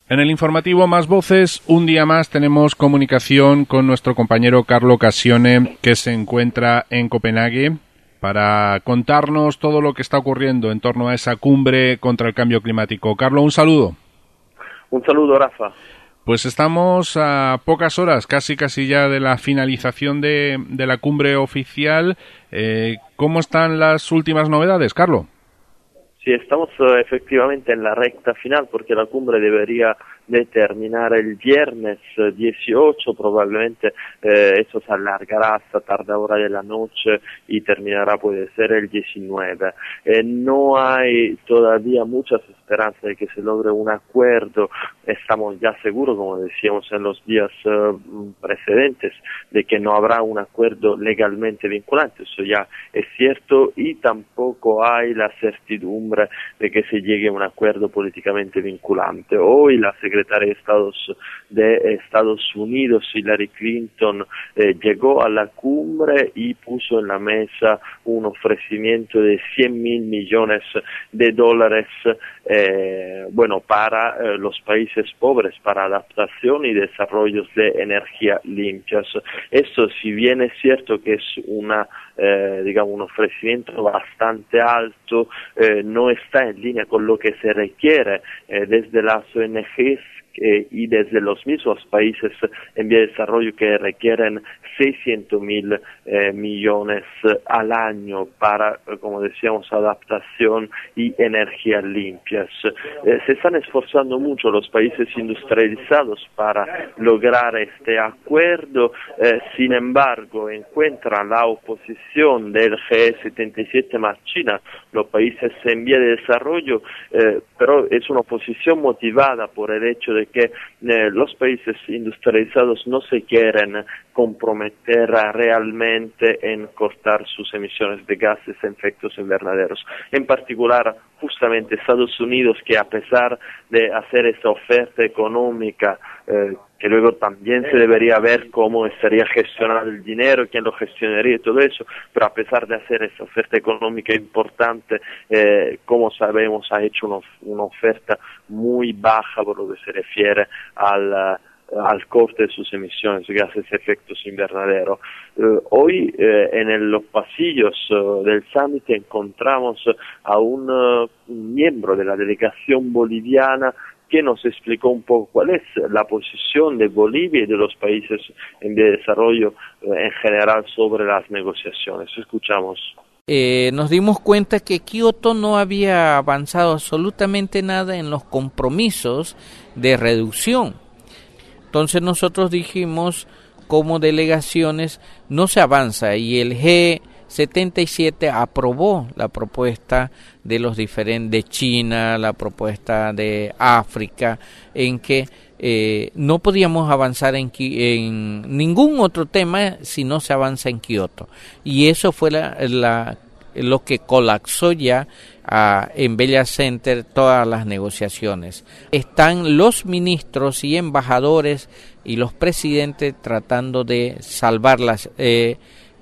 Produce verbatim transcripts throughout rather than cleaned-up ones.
En el informativo Más Voces, un día más tenemos comunicación con nuestro compañero Carlo Cassione, que se encuentra en Copenhague, para contarnos todo lo que está ocurriendo en torno a esa cumbre contra el cambio climático. Carlo, un saludo. Un saludo, Rafa. Pues estamos a pocas horas, casi casi ya de la finalización de, de la cumbre oficial. Eh, ¿Cómo están las últimas novedades, Carlo? Sí, estamos uh, efectivamente en la recta final porque la cumbre debería de terminar el viernes dieciocho, probablemente eh, eso se alargará hasta tarda hora de la noche y terminará puede ser el diecinueve. Eh, no hay todavía muchas esperanzas de que se logre un acuerdo, estamos ya seguros, como decíamos en los días uh, precedentes, de que no habrá un acuerdo legalmente vinculante, eso ya es cierto, y tampoco hay la certidumbre de que se llegue a un acuerdo políticamente vinculante. Hoy la secretaria de Estados de Estados Unidos, Hillary Clinton, eh, llegó a la cumbre y puso en la mesa un ofrecimiento de cien mil millones de dólares eh, bueno, para eh, los países pobres, para adaptación y desarrollos de energía limpias. Eso, si bien es cierto que es una Eh, digamos un ofrecimiento bastante alto, eh, no está en línea con lo que se requiere eh, desde las O N Ges eh, y desde los mismos países en vía de desarrollo que requieren seiscientos mil eh, millones al año para, como decíamos, adaptación y energías limpias. Eh, se están esforzando mucho los países industrializados para lograr este acuerdo, eh, sin embargo encuentran la oposición del G setenta y siete más China, los países en vía de desarrollo, eh, pero es una oposición motivada por el hecho de que eh, los países industrializados no se quieren comprometer realmente en cortar sus emisiones de gases de efectos invernaderos. En particular, justamente Estados Unidos, que a pesar de hacer esa oferta económica, eh, que luego también se debería ver cómo estaría gestionado el dinero, quién lo gestionaría y todo eso, pero a pesar de hacer esa oferta económica importante, eh, como sabemos, ha hecho una, una oferta muy baja por lo que se refiere al al corte de sus emisiones de gases de efectos invernaderos. Eh, hoy eh, en el, los pasillos uh, del summit encontramos a un, uh, un miembro de la delegación boliviana que nos explicó un poco cuál es la posición de Bolivia y de los países en vía de desarrollo uh, en general sobre las negociaciones. Escuchamos. Eh, nos dimos cuenta que Kioto no había avanzado absolutamente nada en los compromisos de reducción. Entonces nosotros dijimos, como delegaciones, no se avanza, y el G setenta y siete aprobó la propuesta de los diferentes, de China, la propuesta de África, en que eh, no podíamos avanzar en, en ningún otro tema si no se avanza en Kioto. Y eso fue la, la lo que colapsó ya uh, en Bella Center todas las negociaciones. Están los ministros y embajadores y los presidentes tratando de salvar las, eh,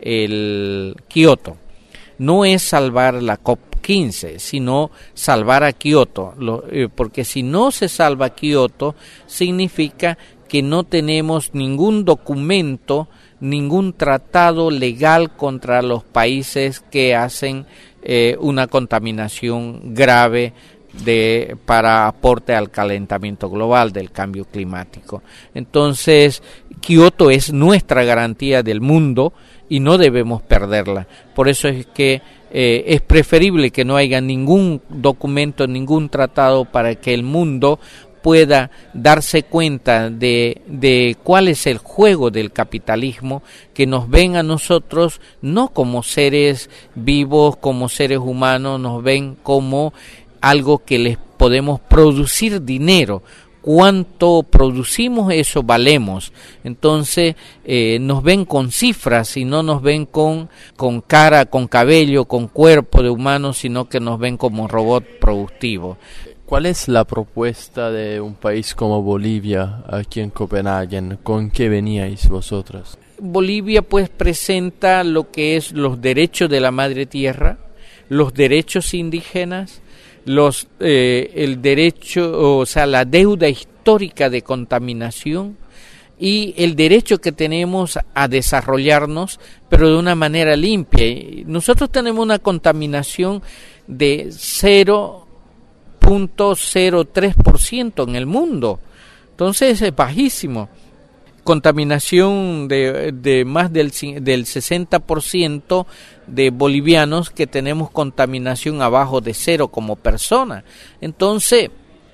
el Kioto. No es salvar la COP quince, sino salvar a Kioto, lo, eh, porque si no se salva Kioto, significa que no tenemos ningún documento, ningún tratado legal contra los países que hacen eh, una contaminación grave de para aporte al calentamiento global del cambio climático. Entonces, Kioto es nuestra garantía del mundo y no debemos perderla. Por eso es que eh, es preferible que no haya ningún documento, ningún tratado, para que el mundo pueda darse cuenta de, de cuál es el juego del capitalismo, que nos ven a nosotros no como seres vivos, como seres humanos, nos ven como algo que les podemos producir dinero. Cuánto producimos, eso valemos. Entonces eh, nos ven con cifras y no nos ven con, con cara, con cabello, con cuerpo de humano, sino que nos ven como robot productivo. ¿Cuál es la propuesta de un país como Bolivia aquí en Copenhague? ¿Con qué veníais vosotros? Bolivia pues presenta lo que es los derechos de la madre tierra, los derechos indígenas, los eh, el derecho, o sea, la deuda histórica histórica de contaminación y el derecho que tenemos a desarrollarnos, pero de una manera limpia. Nosotros tenemos una contaminación de cero punto cero tres por ciento en el mundo, entonces es bajísimo. Contaminación de, de más del, del sesenta por ciento de bolivianos que tenemos contaminación abajo de cero como persona. Entonces,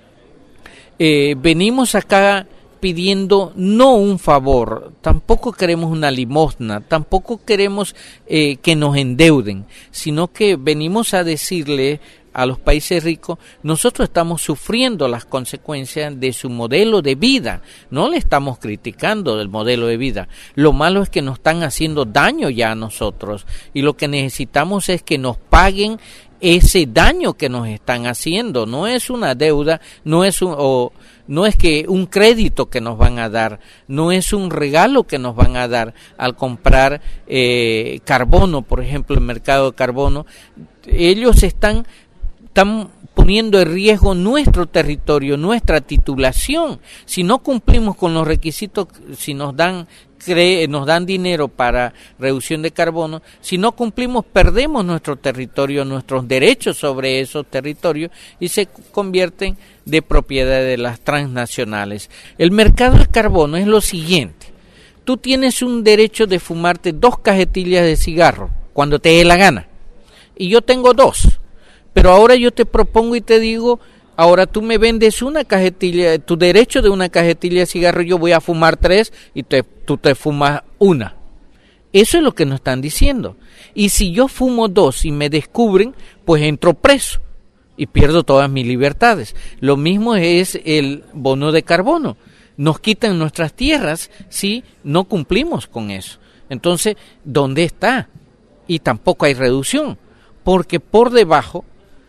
eh, venimos acá pidiendo no un favor, tampoco queremos una limosna, tampoco queremos eh, que nos endeuden, sino que venimos a decirle a los países ricos, nosotros estamos sufriendo las consecuencias de su modelo de vida, no le estamos criticando del modelo de vida, lo malo es que nos están haciendo daño ya a nosotros y lo que necesitamos es que nos paguen ese daño que nos están haciendo, no es una deuda, no es un, o, no es que un crédito que nos van a dar, no es un regalo que nos van a dar al comprar eh, carbono, por ejemplo, el mercado de carbono, ellos están están poniendo en riesgo nuestro territorio, nuestra titulación. Si no cumplimos con los requisitos, si nos dan cree, nos dan dinero para reducción de carbono, si no cumplimos perdemos nuestro territorio, nuestros derechos sobre esos territorios y se convierten de propiedad de las transnacionales. El mercado de carbono es lo siguiente: tú tienes un derecho de fumarte dos cajetillas de cigarro cuando te dé la gana y yo tengo dos. Pero ahora yo te propongo y te digo, ahora tú me vendes una cajetilla, tu derecho de una cajetilla de cigarro, yo voy a fumar tres y te, tú te fumas una. Eso es lo que nos están diciendo. Y si yo fumo dos y me descubren, pues entro preso y pierdo todas mis libertades. Lo mismo es el bono de carbono. Nos quitan nuestras tierras si no cumplimos con eso. Entonces, ¿dónde está? Y tampoco hay reducción, porque por debajo,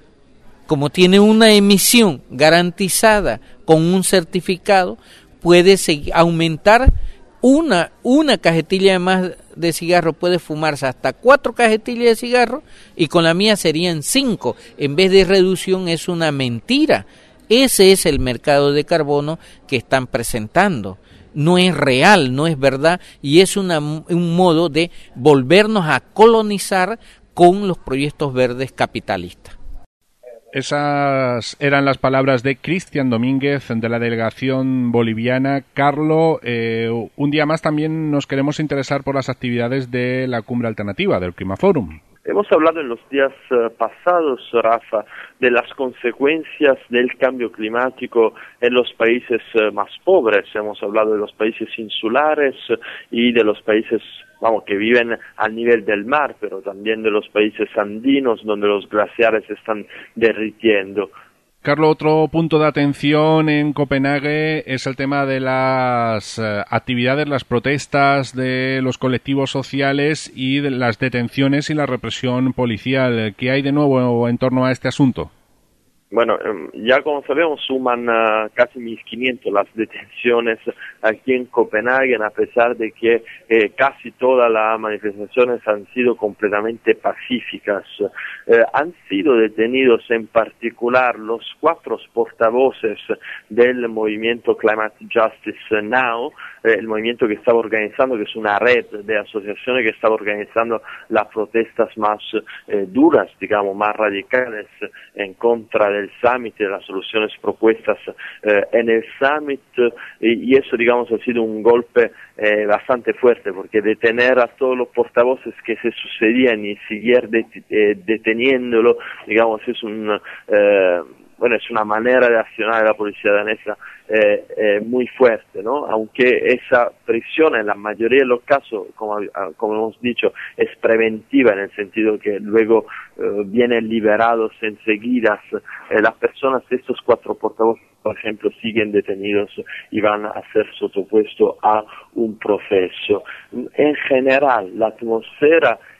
como tiene una emisión garantizada con un certificado, puede seguir, aumentar una, una cajetilla más de cigarro, puede fumarse hasta cuatro cajetillas de cigarro y con la mía serían cinco. En vez de reducción es una mentira. Ese es el mercado de carbono que están presentando. No es real, no es verdad y es una, un modo de volvernos a colonizar con los proyectos verdes capitalistas. Esas eran las palabras de Cristian Domínguez, de la delegación boliviana. Carlo, eh, un día más también nos queremos interesar por las actividades de la Cumbre Alternativa, del Climaforum. Hemos hablado en los días uh, pasados, Rafa, de las consecuencias del cambio climático en los países uh, más pobres. Hemos hablado de los países insulares uh, y de los países, vamos, que viven al nivel del mar, pero también de los países andinos donde los glaciares están derritiendo. Carlos, otro punto de atención en Copenhague es el tema de las eh, actividades, las protestas de los colectivos sociales y de las detenciones y la represión policial. ¿Qué hay de nuevo en torno a este asunto? Bueno, ya como sabemos suman uh, casi mil quinientas las detenciones aquí en Copenhague, a pesar de que eh, casi todas las manifestaciones han sido completamente pacíficas. Eh, han sido detenidos en particular los cuatro portavoces del movimiento Climate Justice Now, eh, el movimiento que estaba organizando, que es una red de asociaciones que estaba organizando las protestas más eh, duras, digamos, más radicales en contra del Summit y de las soluciones propuestas eh, en el Summit, y, y eso, digamos, ha sido un golpe eh, bastante fuerte, porque detener a todos los portavoces que se sucedían y seguir det eh, deteniéndolo, digamos, es un eh, bueno, es una manera de accionar de la policía danesa eh, eh, muy fuerte, ¿no? Aunque esa prisión en la mayoría de los casos, como, como hemos dicho, es preventiva en el sentido que luego eh, vienen liberados enseguida, eh, las personas, estos cuatro portavoces, por ejemplo, siguen detenidos y van a ser sottopuestos a un proceso. En general, la atmósfera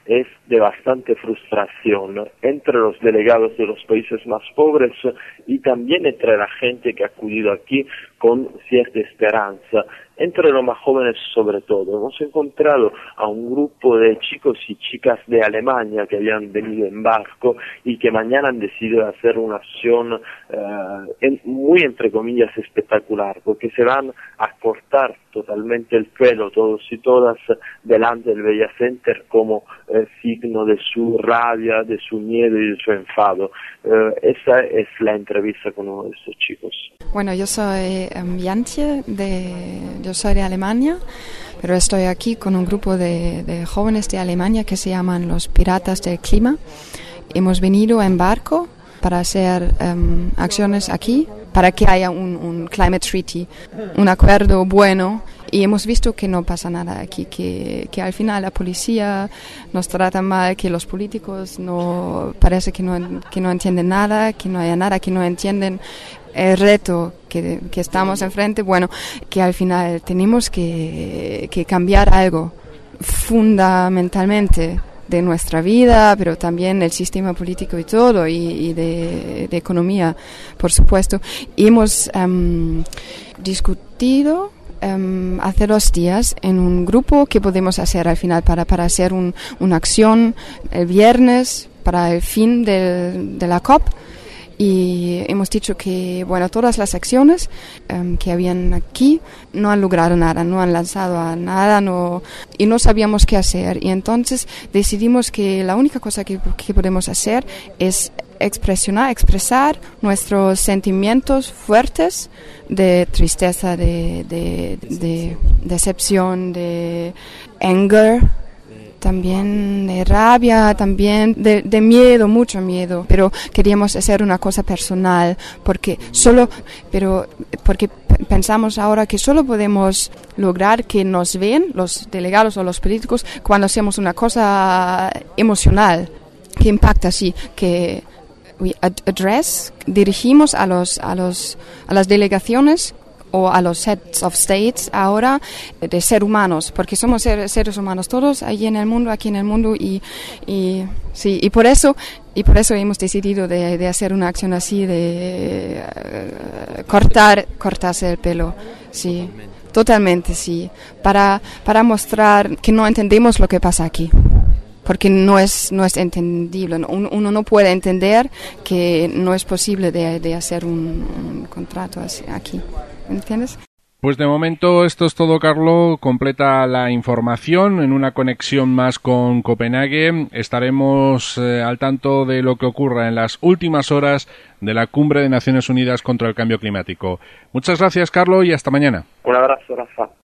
es de bastante frustración entre los delegados de los países más pobres y también entre la gente que ha acudido aquí con cierta esperanza. Entre los más jóvenes sobre todo, hemos encontrado a un grupo de chicos y chicas de Alemania que habían venido en barco y que mañana han decidido hacer una acción eh, en, muy entre comillas espectacular, porque se van a cortar totalmente el pelo todos y todas delante del Bella Center como eh, signo de su rabia, de su miedo y de su enfado. Eh, esa es la entrevista con uno de estos chicos. Bueno, yo soy um, Jantje, de, yo soy de Alemania, pero estoy aquí con un grupo de, de jóvenes de Alemania que se llaman los Piratas del Clima. Hemos venido en barco para hacer um, acciones aquí, para que haya un, un climate treaty, un acuerdo bueno, y hemos visto que no pasa nada aquí, que, que al final la policía nos trata mal, que los políticos no parece que no, que no entienden nada, que no haya nada, que no entienden el reto que, que estamos enfrente, bueno, que al final tenemos que, que cambiar algo fundamentalmente de nuestra vida, pero también el sistema político y todo, y, y de, de economía, por supuesto. Y hemos um, discutido um, hace dos días en un grupo que podemos hacer al final para, para hacer un, una acción el viernes para el fin del, de la COP. Y hemos dicho que, bueno, todas las acciones um, que habían aquí no han logrado nada, no han lanzado a nada, no, y no sabíamos qué hacer. Y entonces decidimos que la única cosa que, que podemos hacer es expresionar, expresar nuestros sentimientos fuertes de tristeza, de, de, de decepción, de anger, también de rabia, también de, de miedo, mucho miedo, pero queríamos hacer una cosa personal, porque solo, pero porque pensamos ahora que solo podemos lograr que nos vean los delegados o los políticos cuando hacemos una cosa emocional, que impacta así, que we address, dirigimos a los, a los, a las delegaciones o a los heads of states ahora de ser humanos, porque somos ser, seres humanos todos allí en el mundo, aquí en el mundo, y, y sí, y por eso y por eso hemos decidido de, de hacer una acción así, de uh, cortar cortarse el pelo, sí, totalmente, sí, para para mostrar que no entendemos lo que pasa aquí. Porque no es no es entendible, uno, uno no puede entender que no es posible de, de hacer un, un contrato así, aquí. ¿Entiendes? Pues de momento esto es todo, Carlo. Completa la información en una conexión más con Copenhague. Estaremos eh, al tanto de lo que ocurra en las últimas horas de la Cumbre de Naciones Unidas contra el Cambio Climático. Muchas gracias, Carlo, y hasta mañana. Un abrazo, Rafa.